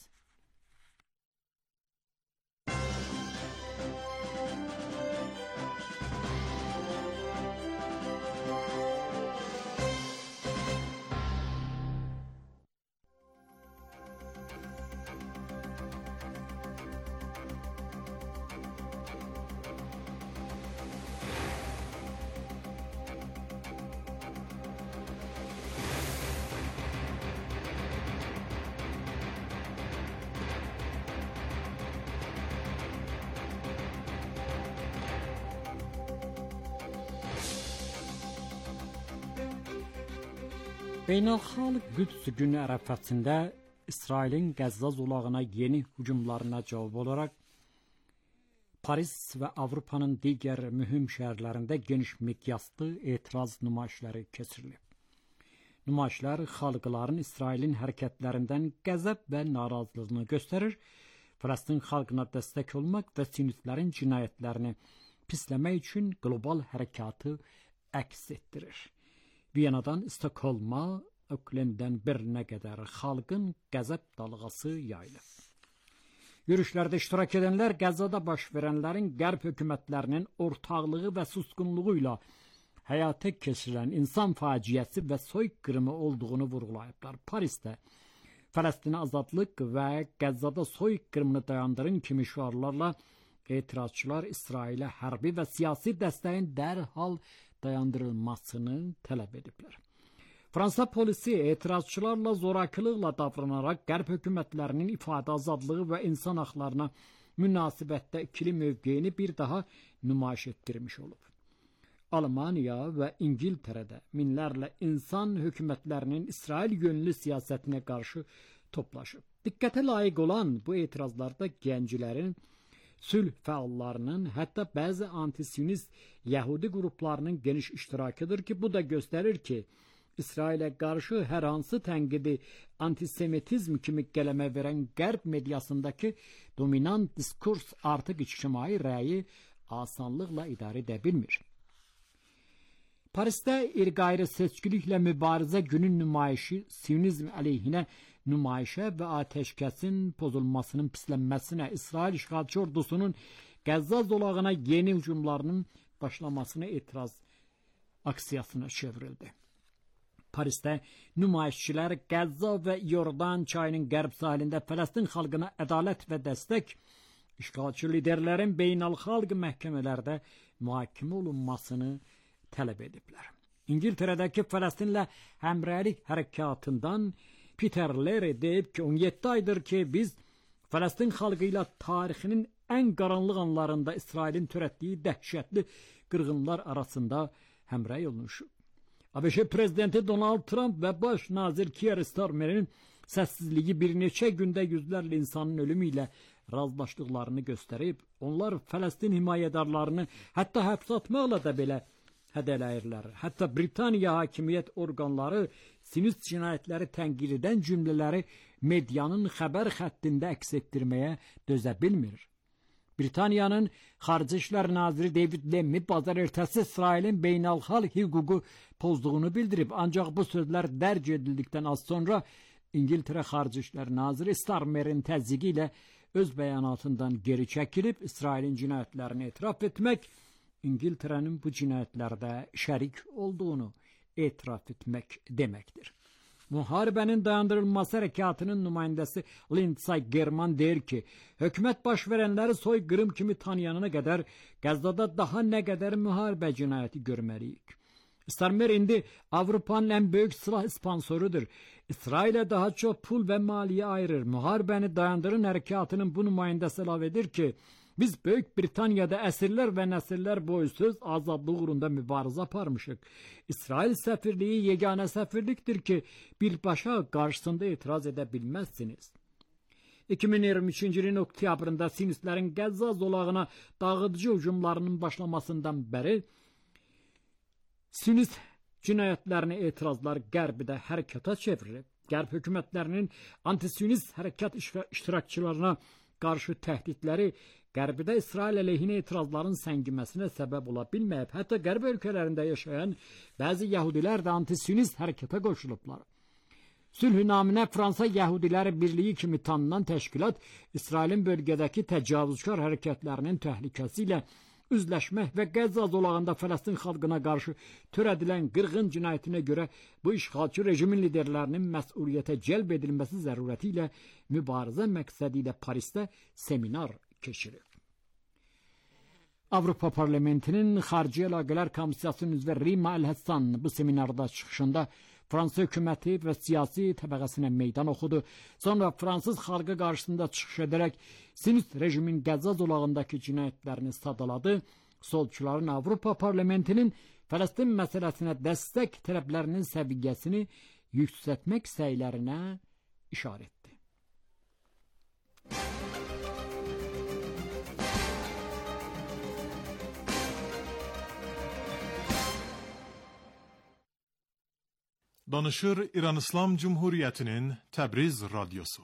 Beynəlxalq Qüds günü ərəfəsində İsrailin Qəzza zolağına yeni hücumlarına cavab olaraq Paris və Avropanın digər mühüm şəhərlərində geniş miqyaslı etiraz nümayişləri keçirilib. Nümayişlər xalqların İsrailin hərəkətlərindən qəzəb və narazılığını göstərir, Fələstin xalqına dəstək olmaq və sionistlərin cinayətlərini pisləmək üçün qlobal hərəkatı əks etdirir. Viyanadan Stokholma, Ökləndən Bernə qədər xalqın qəzəb dalğası yayılıb. Yürüşlərdə iştirak edənlər Qəzzada baş verənlərin qərb hökumətlərinin ortaqlığı və susqunluğu ilə həyata keçirilən insan faciəsi və soyqırımı olduğunu vurğulayıblar. Parisdə Fələstinə azadlıq və Qəzzada soyqırımını dayandırın kimi şüarlarla etirazçılar İsrailə hərbi və siyasi dəstəyin dərhal dayandırılmasını tələb ediblər. Fransa polisi etirazçılarla zorakılıqla davranaraq qərb hökumətlərinin ifadə azadlığı və insan haqlarına münasibətdə ikili mövqeyini bir daha nümayiş etdirmiş olub. Almaniya və İngiltərədə minlərlə insan hökumətlərinin İsrail yönlü siyasətinə qarşı toplaşıb. Diqqətə layiq olan bu etirazlarda gənclərin, sülh fəallarının, hətta bəzi antisionist Yəhudi qruplarının geniş iştirakıdır ki, bu da göstərir ki, İsrailə qarşı hər hansı tənqidi antisemitizm kimi qələmə verən qərb mediasındakı dominant diskurs artıq ictimai rəyi asanlıqla idarə edə bilmir. Parisdə irqayrı seçkiliklə mübarizə günün nümayişi Siyonizm əleyhinə nümayişə və atəşkəsin pozulmasının pislənməsinə, İsrail işğalçı ordusunun Qəzza zolağına yeni hücumlarının başlamasına etiraz aksiyasına çevrildi. Parisdə nümayişçilər Qəzza və Yordan çayının qərb sahilində Fələstin xalqına ədalət və dəstək, işğalçı liderlərin beynəlxalq məhkəmələrdə mühakimə olunmasını tələb ediblər. İngiltərədəki Fələstinlə həmrəylik hərəkatından Peter Leary deyib ki, on yeddi aydır ki, biz Fələstin xalqı ilə tarixinin ən qaranlıq anlarında İsrailin törətdiyi dəhşətli qırğınlar arasında həmrəy olmuşuq. ABŞ prezidenti Donald Trump və baş nazir Keir Starmer'in səssizliyi bir neçə gündə yüzlərlə insanın ölümü ilə razılaşdıqlarını göstərib, onlar Fələstin himayədarlarını hətta həbs atmaqla da belə hədələyirlər. Hətta Britaniya hakimiyyət orqanları sinist cinayətləri tənqid edən cümlələri medianın xəbər xəttində əks etdirməyə dözə bilmir. Britaniyanın Xarici İşlər Naziri David Lemmy bazar ertəsi İsrailin beynəlxalq hüququ pozduğunu bildirib, ancaq bu sözlər dərc edildikdən az sonra İngiltərə Xarici İşlər Naziri Starmer'in təzyiqi ilə öz bəyanatından geri çəkilib, İsrailin cinayətlərini etiraf etmək, İngiltərənin bu cinayətlərdə şərik olduğunu etiraf etmək deməkdir. Müharibənin dayandırılması hərəkatının nümayəndəsi Lindsey German deyir ki, hökumət baş verənləri soyqırım kimi tanıyana qədər Qəzzada daha nə qədər müharibə cinayəti görməliyik. Starmer indi Avropanın ən böyük silah sponsorudur. İsrailə daha çox pul və maliyyə ayırır. Müharibəni dayandırın hərəkatının bu nümayəndəsi əlavə edir ki, biz Böyük Britaniyada əsrlər və nəsillər boyu söz azadlığı uğrunda mübarizə aparmışıq. İsrail səfirliyi yeganə səfirlikdir ki, birbaşa qarşısında etiraz edə bilməzsiniz. iki min iyirmi üçüncü ilin oktyabrında sinistlərin Qəzza zolağına dağıdıcı hücumlarının başlamasından bəri sinist cinayətlərinə etirazlar qərbidə hərəkata çevrilib. Qərb hökumətlərinin antisionist hərəkat iştirakçılarına qarşı təhdidləri Qərbidə İsrail əleyhinə etirazların səngiməsinə səbəb ola bilməyib. Hətta qərb ölkələrində yaşayan bəzi yəhudilər də antisionist hərəkata qoşulublar. Sülhünaminə Fransa Yəhudiləri Birliyi kimi tanınan təşkilat İsrailin bölgədəki təcavüzkar hərəkətlərinin təhlükəsi ilə üzləşmək və Qəzza zolağında Fələstin xalqına qarşı törədilən qırğın cinayətinə görə bu işğalçı rejimin liderlərinin məsuliyyətə cəlb edilməsi zərurəti ilə mübarizə məqsədi ilə Parisdə seminar keçirir. Avropa Parlamentinin Xarici Əlaqələr Komissiyasının üzvü Rima Əl-Həssan bu seminarda çıxışında Fransa hökuməti və siyasi təbəqəsinə meydan oxudu. Sonra fransız xalqı qarşısında çıxış edərək sinist rejimin Qəzza zolağındakı cinayətlərini sadaladı. Solçuların Avropa Parlamentinin Fələstin məsələsinə dəstək tələblərinin səviyyəsini yüksəltmək səylərinə işarət etdi. Danışır İran İslam Cumhuriyyətinin Təbriz radiosu.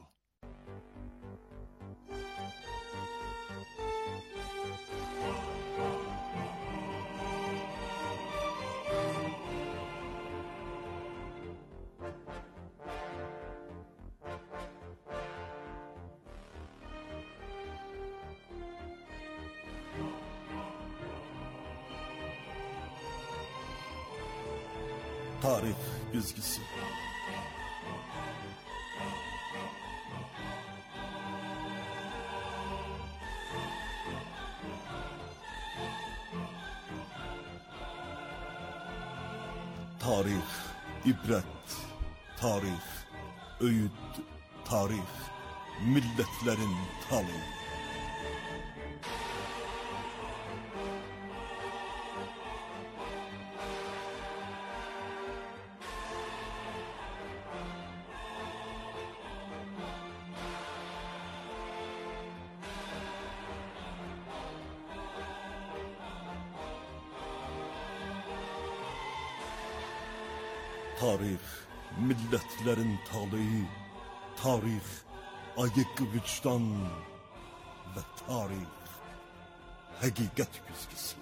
Tarix güzgüsü. Tarix, ibrət, tarix, öyüd, tarix, millətlərin taleyi. Tarix, millətlərin taleyi, tarix, ayıq vicdan və tarix, həqiqət güzgüsü.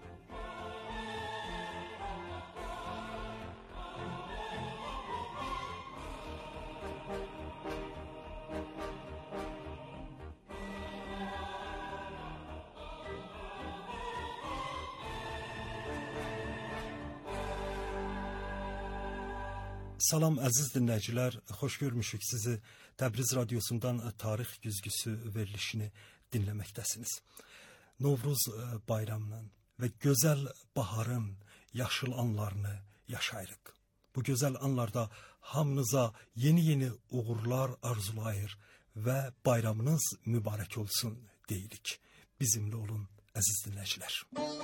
Salam əziz dinləyicilər, xoş görmüşük sizi. Təbriz radiosundan tarix güzgüsü verilişini dinləməkdəsiniz. Novruz bayramının və gözəl baharın yaşıl anlarını yaşayırıq. Bu gözəl anlarda hamınıza yeni-yeni uğurlar arzulayır və bayramınız mübarək olsun deyirik. Bizimlə olun əziz dinləyicilər.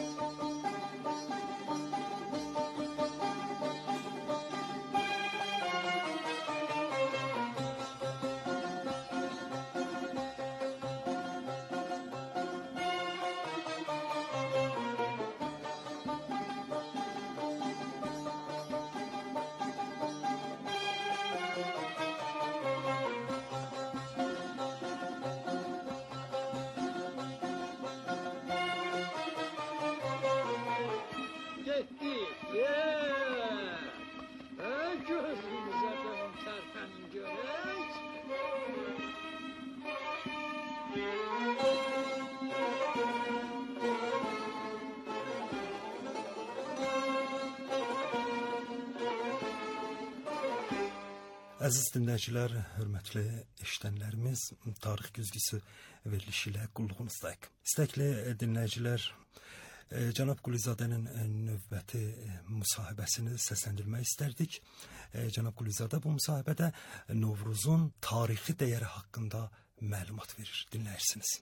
Əziz dinləyicilər, hörmətli eşidənlərimiz, tarix güzgüsü verilişi ilə qulluğunuzdayıq. İstəkli dinləyicilər, Cənab Qulizadənin növbəti müsahibəsini səsləndirmək istərdik. Cənab Qulizadə bu müsahibədə Novruzun tarixi dəyəri haqqında məlumat verir. Dinləyirsiniz.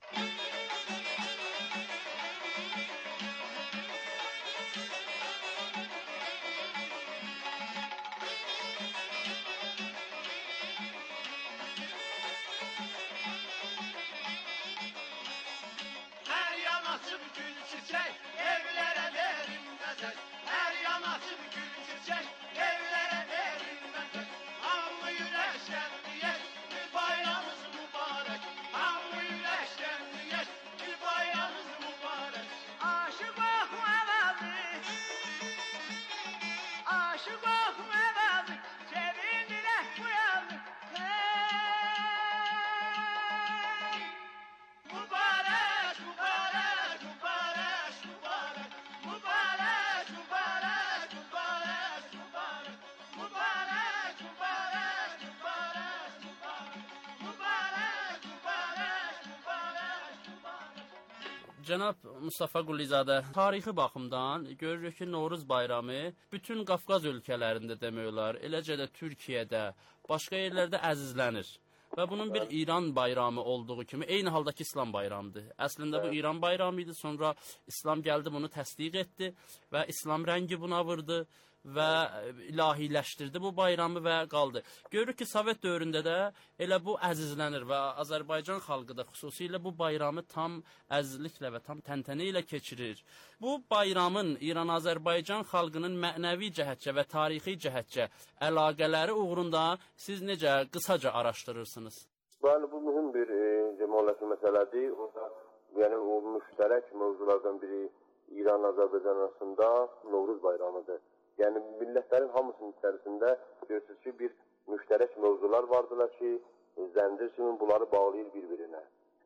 Cənab Mustafa Qulizadə, tarixi baxımdan görürük ki, Novruz bayramı bütün Qafqaz ölkələrində demək olar, eləcə də Türkiyədə, başqa yerlərdə əzizlənir. Və bunun bir İran bayramı olduğu kimi, eyni haldakı İslam bayramıdır. Əslində bu İran bayramı idi, sonra İslam gəldi bunu təsdiq etdi və İslam rəngi buna vurdu və ilahiləşdirdi bu bayramı və qaldı. Görürük ki, Sovet dövründə də elə bu əzizlənir və Azərbaycan xalqı da xüsusilə bu bayramı tam əzizliklə və tam təntənə ilə keçirir. Bu bayramın İran-Azərbaycan xalqının mənəvi cəhətcə və tarixi cəhətcə əlaqələri uğrunda siz necə qısaca araşdırırsınız? Bəli, bu mühüm bir cəmaləti məsələdir. Yəni, o müştərək mövzulardan biri İran-Azərbaycan arasında Novruz bayramıdır. Yəni, millətlərin hamısının içərisində görürsünüz ki, bir müştərək mövzular vardılar ki, zəncir kimi bunları bağlayır bir-birinə.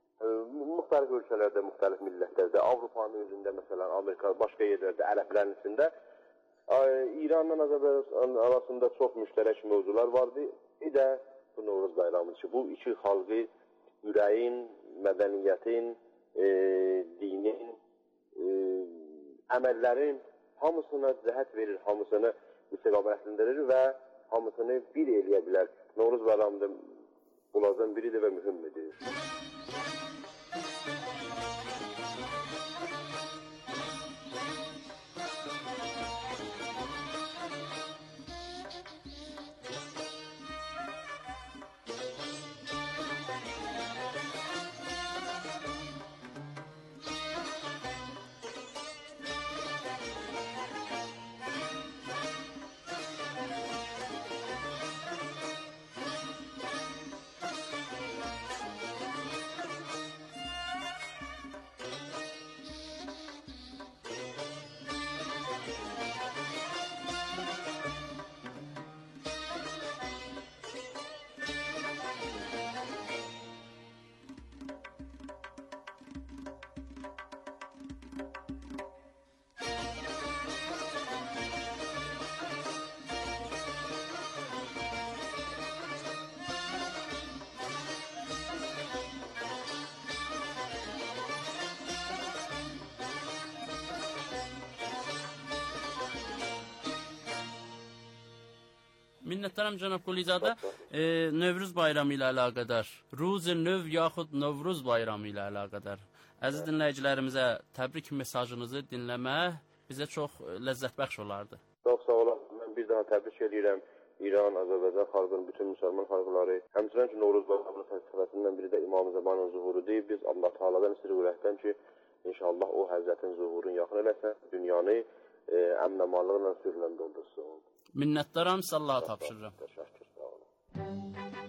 Müxtəlif ölkələrdə, müxtəlif millətlərdə, Avropanın özündə, məsələn, Amerika, başqa yerlərdə, ərəblərin içində İranla Azərbaycan arasında çox müştərək mövzular vardı. Bir də bu Novruz bayramıdır ki, bu iki xalqı ürəyin, mədəniyyətin, e, dinin, e, əməllərin hamısına cəhət verir, hamısını istiqamətləndirir və hamısını bir eləyə bilər. Novruz bayramı da bunlardan biridir və mühümdür. Minnətdaram cənab Qulizadə. E, Novruz bayramı ilə əlaqədar, Ruzi Növ yaxud Novruz bayramı ilə əlaqədar əziz dinləyicilərimizə təbrik mesajınızı dinləmək bizə çox ləzzətbəxş olardı. Çox sağ olun. Mən bir daha təbrik edirəm İran, Azərbaycan xalqının, bütün müsəlman xalqları. Həmçinin ki, Novruz bayramının fəlsəfəsindən biri də İmam Zamanın zuhurudur. Biz Allah Taala'dan istəyirik ürəkdən ki, inşallah o Həzrətin zuhurunu yaxın eləsin, dünyanı e, əmnəmanlıqla sürülən doldursun. Minnətdaram, Allaha tapşırıram. Təşəkkür, sağ olun.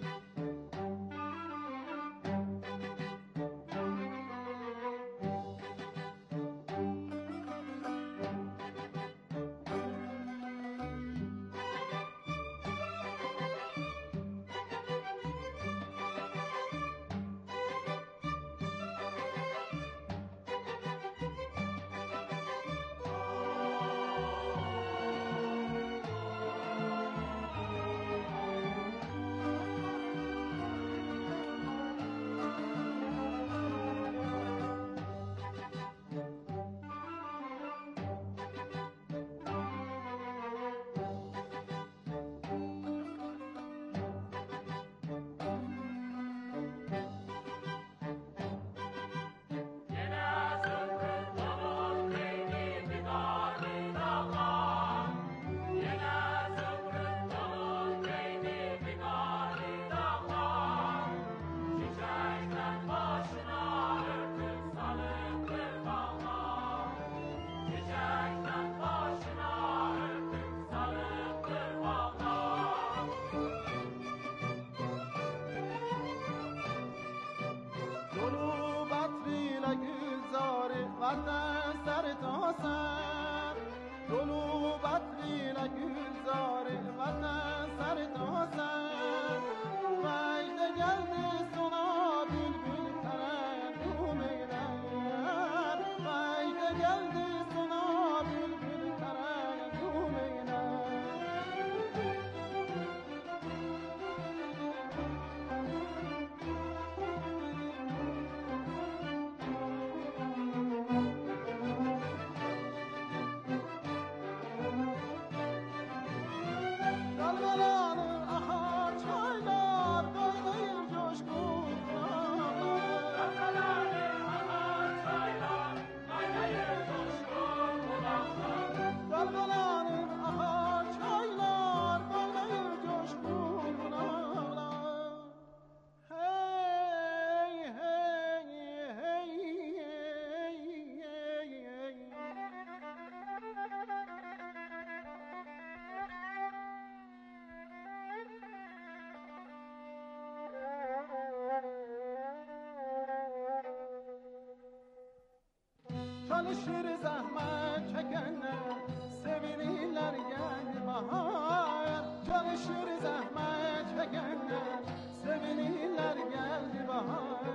Çalışır zahmet çekenler, sevinirler geldi bahar. Çalışır zahmet çekenler, sevinirler geldi bahar.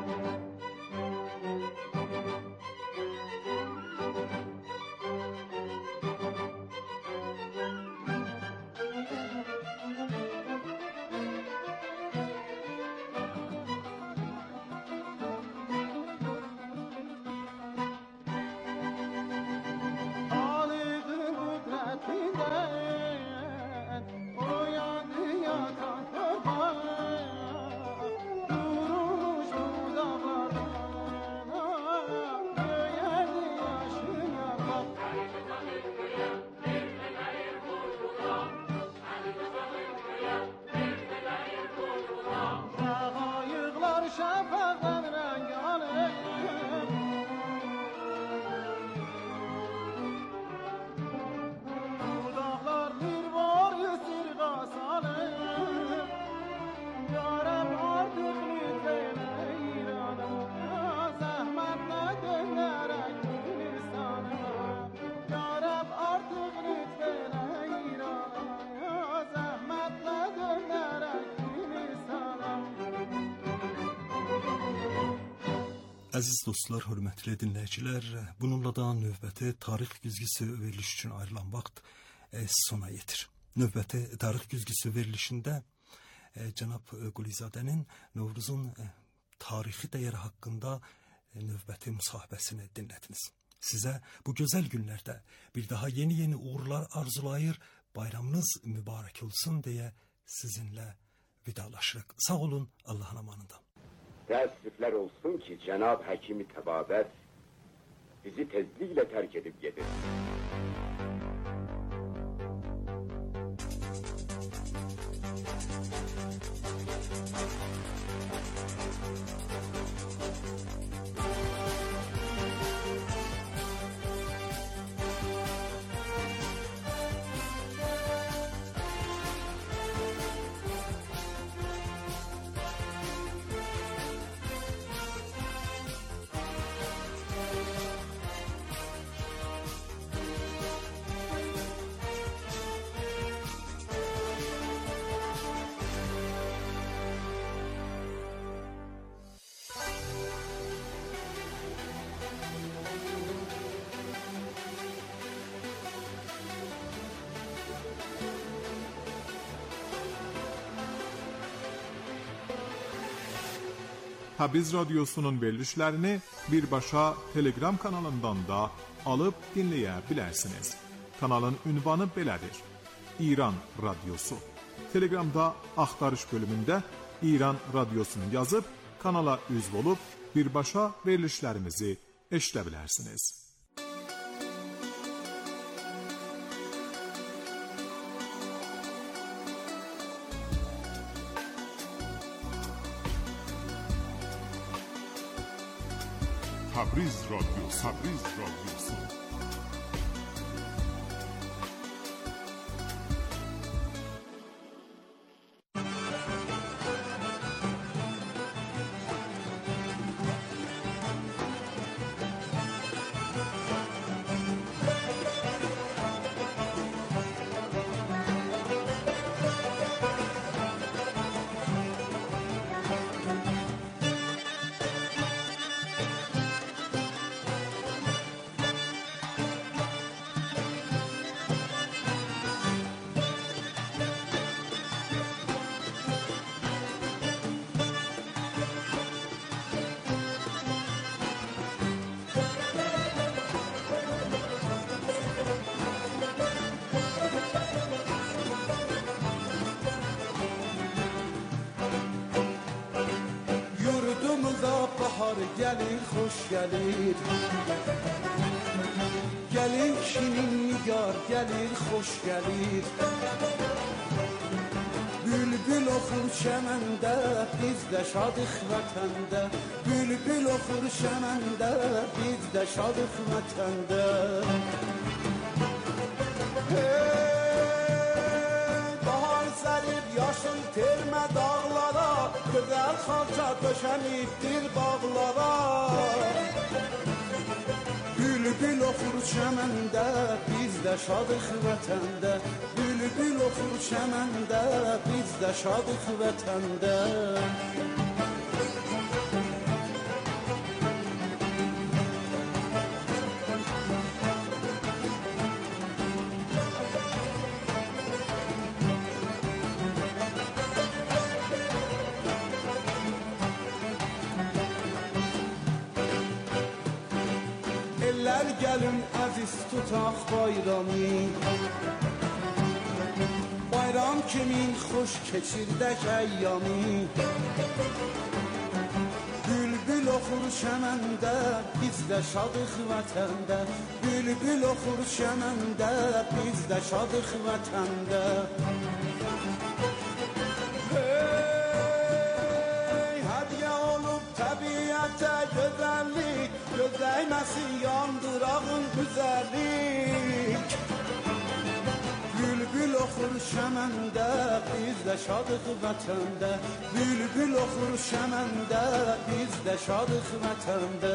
Əziz dostlar, hörmətli dinləyicilər, bununla da növbəti tarix güzgüsü veriliş üçün ayrılan vaxt e, sona yetir. Növbəti tarix güzgüsü verilişində e, cənab Qulizadənin Novruzun e, tarixi dəyəri haqqında e, növbəti müsahibəsini dinlədiniz. Sizə bu gözəl günlərdə bir daha yeni-yeni uğurlar arzulayır, bayramınız mübarək olsun deyə sizinlə vidalaşırıq. Sağ olun, Allahın amanında. Təəssüflər olsun ki, Cənab Həkimi Təbabət bizi tezliklə tərk edib gedir. Təbriz Radyosu'nun verilişlərini birbaşa Telegram kanalından da alıb dinləyə bilərsiniz. Kanalın ünvanı belədir: İran Radyosu. Telegramda axtarış bölümündə İran Radyosunu yazıb kanala üzv olub birbaşa verilişlərimizi eşidə bilərsiniz. Təbriz Radyosu, Təbriz Radyosu. Gelir, hoş gelir. Gelir şinin nigar, gelir, hoş gelir. Bülbül oxur çəməndə, biz də şadıq vətəndə. Bülbül oxur çəməndə, biz də şadıq vətəndə. Hey, bahar sərib yaşıl termə dağlara, gözəl xalça döşənibdir bağlara. Bülbül oxur çəməndə, biz də şadıq vətəndə. Bülbül oxur çəməndə, biz də şadıq vətəndə. Gəl gəlin əziz tutaq bayramı. Bayram kimin xoş keçirdək əyyamı. Bülbül oxur şəməndə, biz də şadıq vətəndə. Bülbül oxur şəməndə, biz də şadıq vətəndə. Hey, hədiyə olub təbiətə gözəllik, göz dəyməsin yandırağın güzəllik. Bülbül oxur şəməndə, biz də şadıq vətəndə. Bülbül oxur şəməndə, biz də şadıq vətəndə.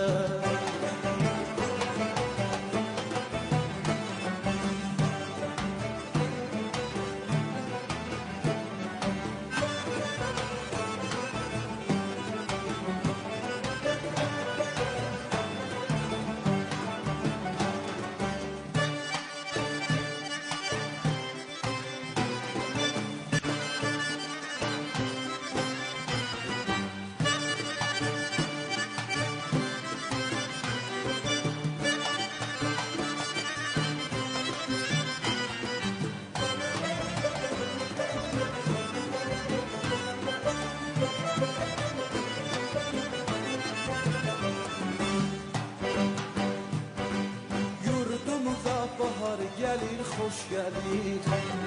Gəlir, xoş gəlir.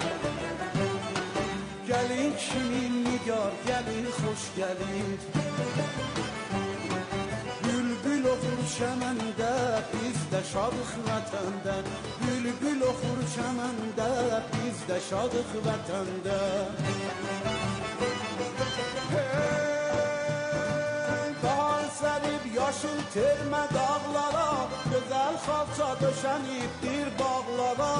Gəlin kimin nigar, gəlir, xoş gəlir. Bülbül oxur şəməndə, biz də şadıq vətəndə. Bülbül oxur şəməndə, biz də şadıq vətəndə. Hey, bahar sərib yaşıl termə dağlara, gözəl xalça döşənibdir bağlara.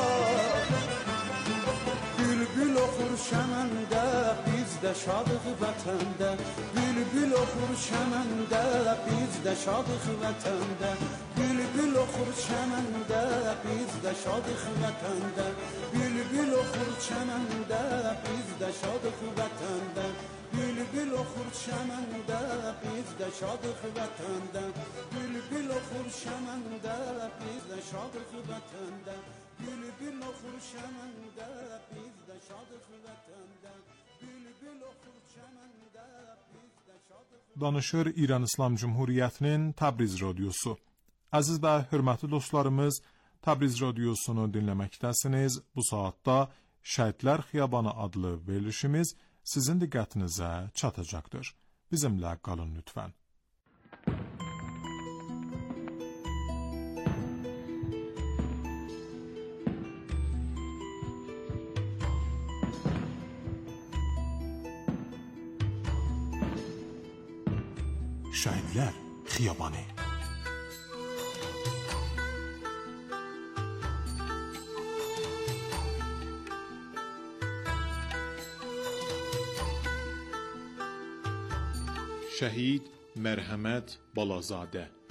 Bülbül oxur şəməndə, biz də şadıq vətəndə. Bülbül oxur şəməndə, biz də şadıq vətəndə. Bülbül oxur şəməndə, biz də şadıq vətəndə. Bülbül oxur şəməndə, biz də şadıq vətəndə. Bülbül oxur şəməndə, biz də şadıq vətəndə. Bülbül oxur şəməndə, biz də şadıq vətəndə. Bülbül oxur şəməndə, biz də şadıq vətəndə. Bülbül oxur şəməndə, biz də şadıq. Danışır İran İslam Cumhuriyyətinin Təbriz radiosu. Əziz və hörmətli dostlarımız, Təbriz radiosunu dinləməkdəsiniz. Bu saatda Şəhidlər Xiyabanı adlı verilişimiz sizin diqqətinizə çatacaqdır. Bizimlə qalın lütfən. Şəhidlər Xiyabanı. Şəhid Mərhəmət Balazadə